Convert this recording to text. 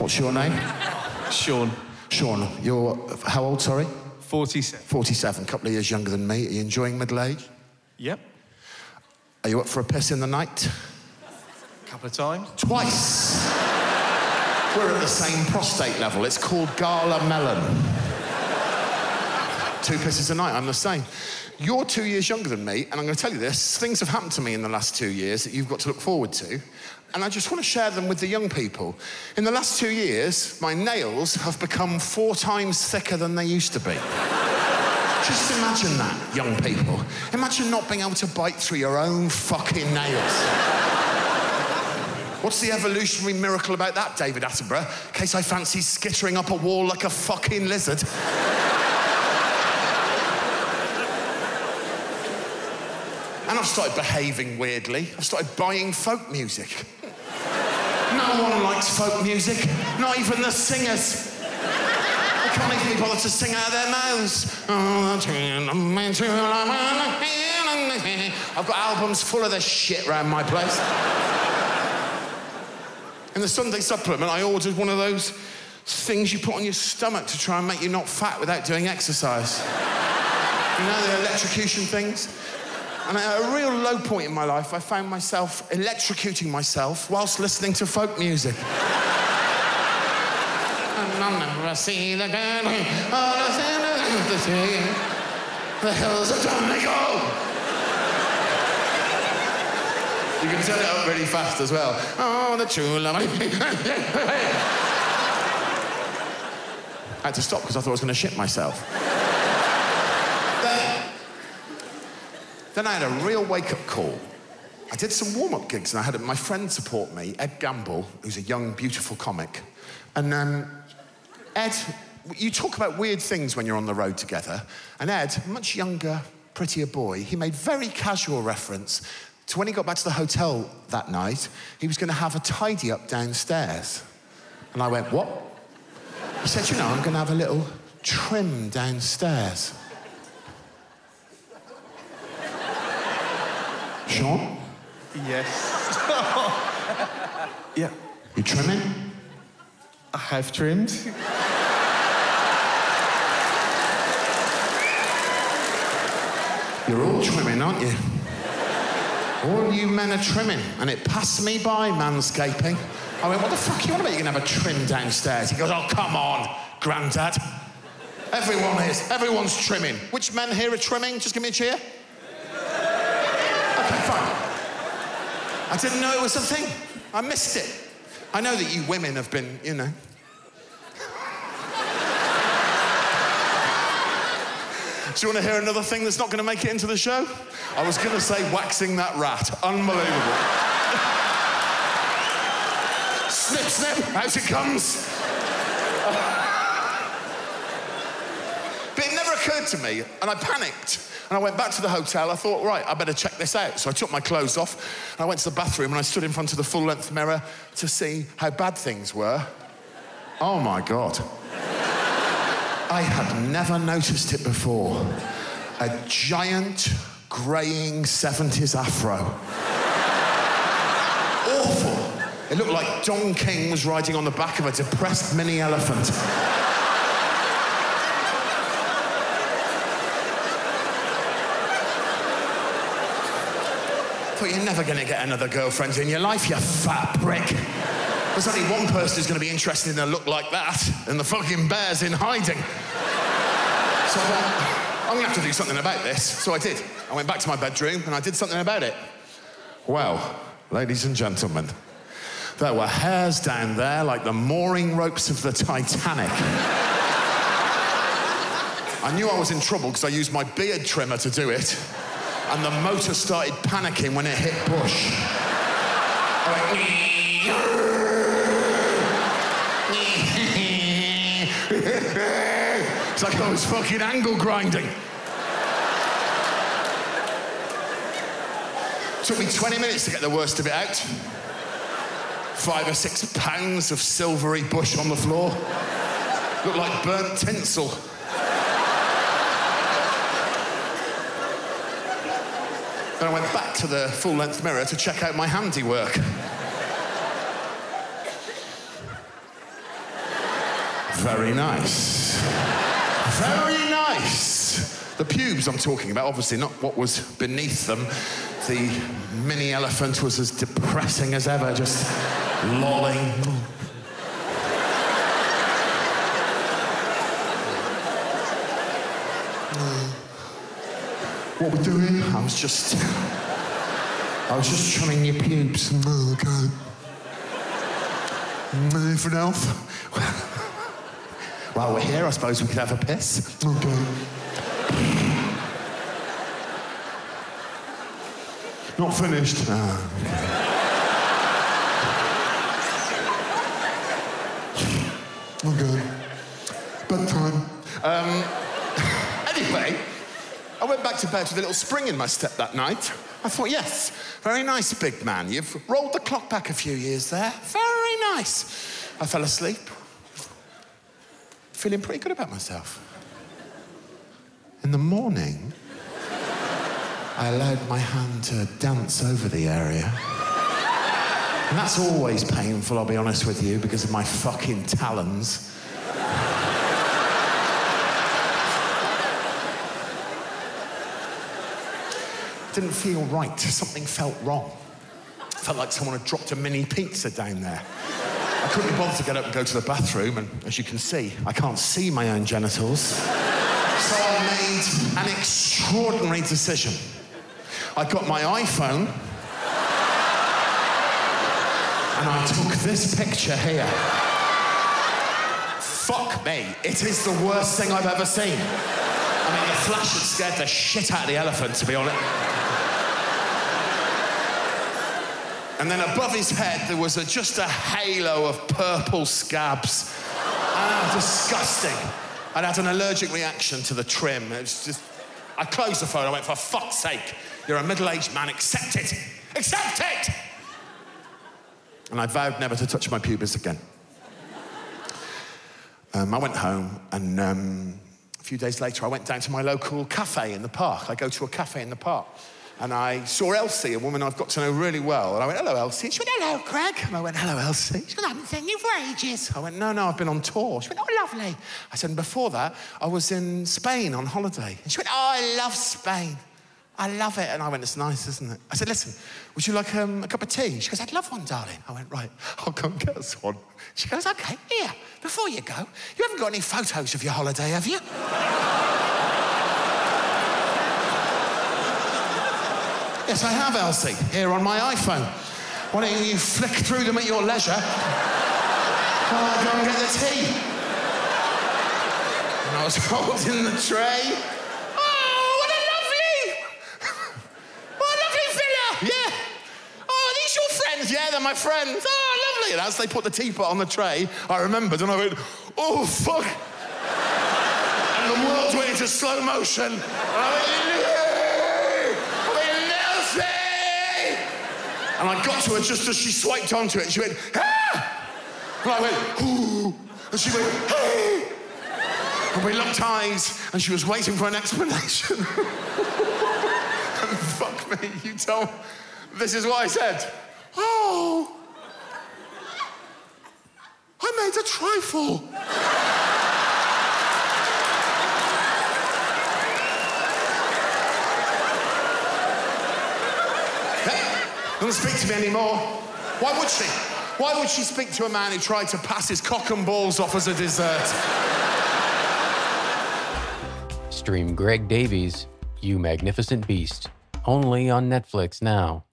What's your name? Sean. Sean, you're how old, sorry? 47. 47, a couple of years younger than me. Are you enjoying middle age? Yep. Are you up for a piss in the night? A couple of times. Twice. We're at the same prostate level. It's called Gala Melon. 2 pisses a night, I'm the same. You're 2 years younger than me, and I'm going to tell you this. Things have happened to me in the last 2 years that you've got to look forward to, and I just want to share them with the young people. In the last 2 years, my nails have become 4 times thicker than they used to be. Just imagine that, young people. Imagine not being able to bite through your own fucking nails. What's the evolutionary miracle about that, David Attenborough? In case I fancy skittering up a wall like a fucking lizard. And I've started behaving weirdly. I've started buying folk music. No one likes folk music, not even the singers. They can't even be bothered to sing out of their mouths. I've got albums full of this shit around my place. In the Sunday supplement, I ordered one of those things you put on your stomach to try and make you not fat without doing exercise. You know, the electrocution things? And at a real low point in my life, I found myself electrocuting myself whilst listening to folk music. And I'll never see the girl, the hills of Donegal. You can turn it up really fast as well. Oh, the true love. I had to stop because I thought I was going to shit myself. Then I had a real wake-up call. I did some warm-up gigs, and I had my friend support me, Ed Gamble, who's a young, beautiful comic. And Ed, you talk about weird things when you're on the road together, and Ed, a much younger, prettier boy, he made very casual reference to when he got back to the hotel that night, he was going to have a tidy-up downstairs. And I went, what? He said, you know, I'm going to have a little trim downstairs. Sean? Yes. Yeah. You trimming? I have trimmed. You're all trimming, aren't you? All you men are trimming. And it passed me by, manscaping. I went, what the fuck are you on about? You're going to have a trim downstairs. He goes, oh, come on, Grandad. Everyone is. Everyone's trimming. Which men here are trimming? Just give me a cheer. Okay, fine. I didn't know it was a thing. I missed it. I know that you women have been, you know. Do you want to hear another thing that's not going to make it into the show? I was going to say waxing that rat. Unbelievable. Snip, snip, out it comes. But it never occurred to me, and I panicked. And I went back to the hotel. I thought, right, I better check this out. So I took my clothes off, and I went to the bathroom, and I stood in front of the full-length mirror to see how bad things were. Oh, my God. I had never noticed it before. A giant, greying 70s afro. Awful. It looked like Don King was riding on the back of a depressed mini elephant. But you're never going to get another girlfriend in your life, you fat prick. There's only one person who's going to be interested in a look like that, and the fucking bear's in hiding. So I thought, I'm going to have to do something about this. So I did. I went back to my bedroom, and I did something about it. Well, ladies and gentlemen, there were hairs down there like the mooring ropes of the Titanic. I knew I was in trouble because I used my beard trimmer to do it. And the motor started panicking when it hit bush. I went, it's like I was fucking angle grinding. Took me 20 minutes to get the worst of it out. 5 or 6 pounds of silvery bush on the floor. Looked like burnt tinsel. Then I went back to the full-length mirror to check out my handiwork. Very nice. Very nice. The pubes I'm talking about, obviously not what was beneath them. The mini elephant was as depressing as ever, just lolling. What we're doing? I was just trimming your pubes. Okay. Anything else? While we're here, I suppose we could have a piss. Okay. Not finished. Okay. Bedtime. Anyway, I went back to bed with a little spring in my step that night. I thought, yes, very nice, big man. You've rolled the clock back a few years there. Very nice. I fell asleep, feeling pretty good about myself. In the morning, I allowed my hand to dance over the area. And that's always painful, I'll be honest with you, because of my fucking talons. Didn't feel right. Something felt wrong. Felt like someone had dropped a mini pizza down there. I couldn't be bothered to get up and go to the bathroom, and as you can see, I can't see my own genitals. So I made an extraordinary decision. I got my iPhone, and I took this picture here. Fuck me, it is the worst thing I've ever seen. I mean, the flash had scared the shit out of the elephant, to be honest. And then above his head, there was just a halo of purple scabs. Disgusting. I'd had an allergic reaction to the trim. It was just... I closed the phone, I went, for fuck's sake, you're a middle-aged man, accept it! Accept it! And I vowed never to touch my pubis again. I went home, and a few days later, I went down to my local cafe in the park. I go to a cafe in the park. And I saw Elsie, a woman I've got to know really well. And I went, hello, Elsie. She went, hello, Craig. And I went, hello, Elsie. She went, I haven't seen you for ages. I went, no, I've been on tour. She went, oh, lovely. I said, and before that, I was in Spain on holiday. And she went, oh, I love Spain. I love it. And I went, it's nice, isn't it? I said, listen, would you like a cup of tea? She goes, I'd love one, darling. I went, right, I'll go and get us one. She goes, okay, here, before you go, you haven't got any photos of your holiday, have you? Yes, I have, Elsie, here on my iPhone. Why don't you flick through them at your leisure? While I go and get the tea. And I was holding the tray. Oh, what a lovely fella! Yeah. Oh, are these your friends? Yeah, they're my friends. Oh, lovely. And as they put the teapot on the tray, I remembered, and I went, oh, fuck. And the world went into slow motion. And I went, and I got to her just as she swiped onto it, and she went, ah! And I went, ooh. And she went, hey! And we locked eyes, and she was waiting for an explanation. And fuck me, you told me. This is what I said. Oh, I made a trifle. Doesn't speak to me anymore. Why would she? Why would she speak to a man who tried to pass his cock and balls off as a dessert? Stream Greg Davies, You Magnificent Beast, only on Netflix now.